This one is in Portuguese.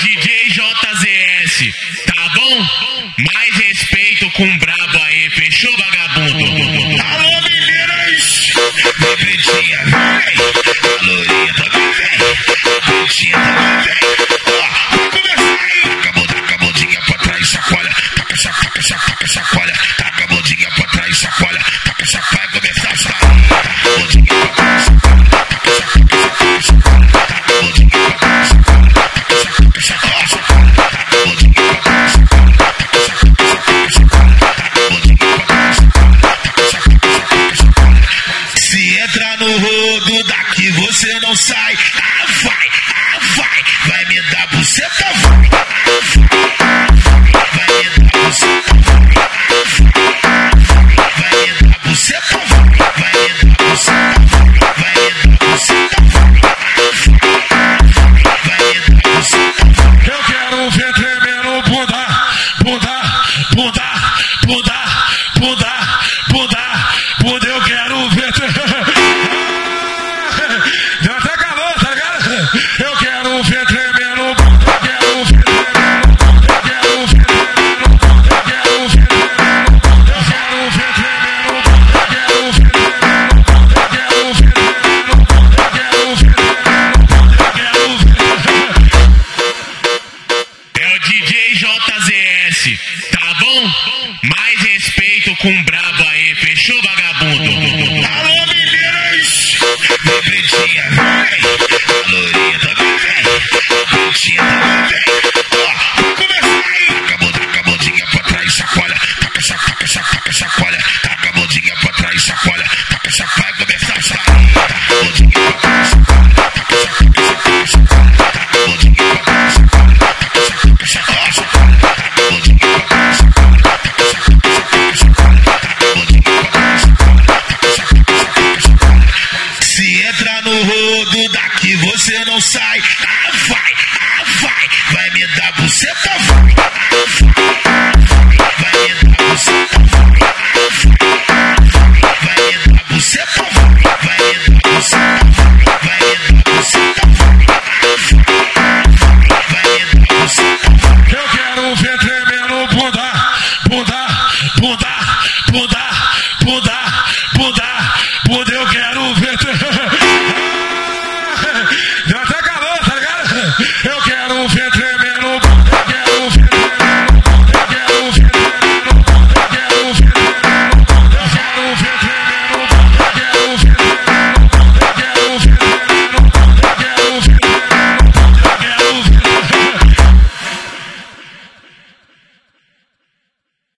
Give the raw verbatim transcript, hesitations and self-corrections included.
D J J Z S, tá bom? Mais respeito com o brabo aí, fechou, vagabundo? Alô, meninas! Vem, pretinha, vem! A lourinha também vem! A pretinha também vem! Ó, vai começar aí! Taca a mão, taca a mãozinha pra trás, sacola. Taca, saca, taca, saca, taca, sacola. Taca a mãozinha pra trás, sacola. Taca, saca, vai começar a sair. Taca a mãozinha pra trás, sacola. Taca, saca, taca, saca, sacola. Taca a mãozinha pra trás, sacola. Taca, saca, taca, saca, sacola. Taca a mãozinha pra trás, sacola. Taca, saca, taca, sacola. Taca a mãozinha pra trás, sacola. Taca, saca, taca, sacola. Se entrar no rodo daqui você não sai. Ah, vai, ah, vai. Vai me dar buceta, vai. Ah, vai, vai me dar buceta, vai. Ah, vai, vai me dar buceta, vai. Vai me dar buceta, vai. Vai me dar buceta, vai. Ah, vai, vai me dar buceta, vai. Eu quero ver tremendo bunda, bunda, bunda, bunda, bunda, bunda, bunda, eu quero ver tremendo. Deu até calor, tá ligado? Eu quero ver tremendo bunda, eu quero ver tremendo bunda, eu quero ver tremendo bunda, eu quero ver tremendo bunda, eu quero ver tremendo bunda, eu quero ver tremendo bunda, eu quero ver tremendo bunda, eu quero ver tremendo bunda, eu quero ver. É o D J J Z S, tá bom? Mais respeito com o brabo aí, fechou, vagabundo? Alô, meninas! Vem, pretinha, vem! A lourinha também vem! A pretinha também vem! Ó, vai começar aí! Taca a mão, taca a mãozinha pra trás, sacola. Taca, saca, taca, saca, taca, sacola. Taca a mãozinha pra trás, sacola. Taca, saca, vai começar a sair. Taca a mãozinha pra trás, sacola. Taca, saca, taca, saca, sacola. Taca a mãozinha pra trás, sacola. Taca, saca, taca, saca, sacola. Taca a mãozinha pra trás, sacola. Taca, saca, taca, saca, sacola. Taca a mãozinha pra trás, sacola. Taca, saca, taca, saca, sacola. Se entrar no rodo daqui você não sai. Ah, vai, ah, vai. Vai me dar